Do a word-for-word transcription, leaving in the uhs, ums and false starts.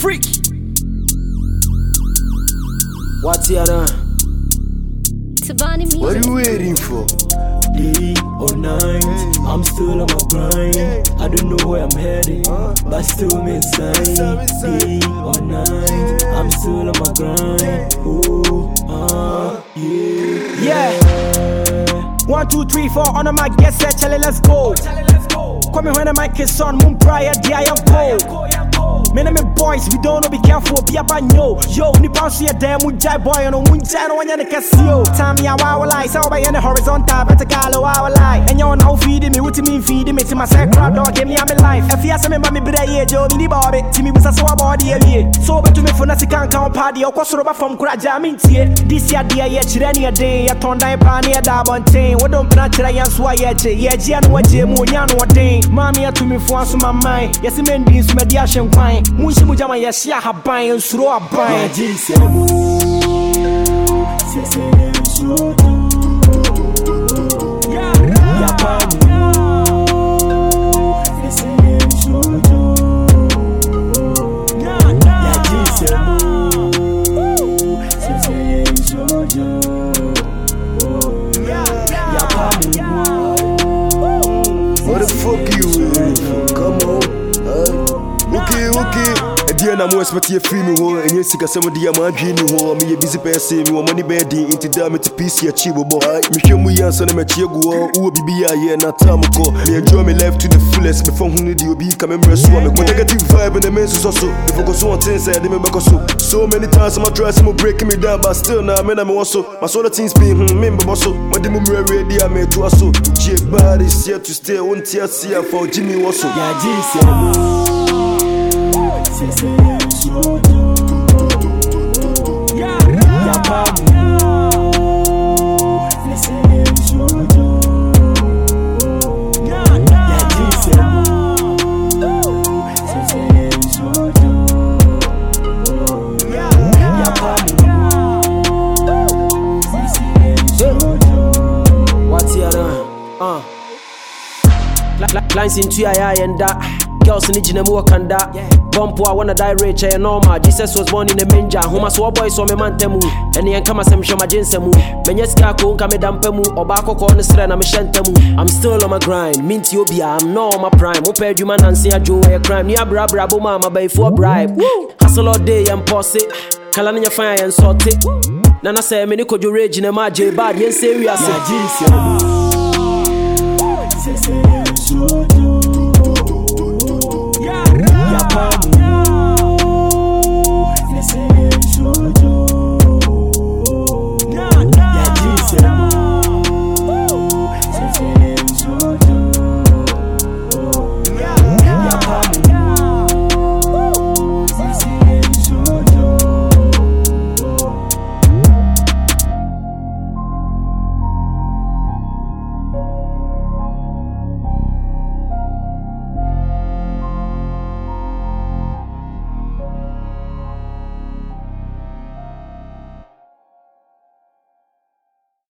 freak. What's the other? What are you waiting for? Day or night, I'm still on my grind. I don't know where I'm heading, but still I'm inside. Day or night, I'm still on my grind. Oh, ah, yeah. Yeah. One, two, three, four, on the mic, get set, Charlie, let's go. Come me when the mic is on, moon prior, D I am cold. Men and me boys, we don't know, be careful, be a banyo. Yo, ni bounce your damn with jai boy, and one jai, one yana casio. Time ya wow lie, so by any horizontal, vertical, wow lie. And you're now feeding me, what you mean feeding me to my sacred dog, give me a life. If you ask me, mommy, but I Joe, mini bobby, Timmy was a so body, so but to me for nothing can't count party, or cross over from Krajamin. This year, dear, yet, any day, a ton die panny, a dabon chain. What don't branch I am swayet, yet, Jan, what Jim, Yan, what day. Mammy, to me for once my mind. Yes, men beings, mediation fine. Munshi mujama ya shia habai and suro abai. What the fuck you waiting for? Come on. Okay, okay. Diana mo expect you free me ho, and you see some of the man dream ho. Me a busy person, me want money bed into damn it to piece your chibo boy. Me show me answer na me chiego who be be here na time ko. Me enjoy me life to the fullest before who need you be come embrace so me negative vibe and the men so so. If I go so on things say me back so. So many times I'm try some breaking me down but still now me na me so. My solo things be hmm me but so. My demo ready I me to so. J bad is here to stay on tear see for Jimmy was so. Yeah, Jesus. What's the other? Uh. Lines into your eye and that. Girls in the gym work and that. Bump I wanna die rich and normal. Jesus was born in a manger. Who my swore boys so me mantemu. And the come as I'm sure my jinsemu. Benyeska ko nka me dampemu. Obako ko ne stre na me shentemu. I'm still on my grind. Minti obia, I'm no on my prime. Ope you man and see a Joe a crime. Ni abra bra bo mama by for bribe. Woo! Hustle all day and posse. Kala na fire and sort it. Nana say me ni ko jo rage na ma J bad yen serious. Yeah, Jesus.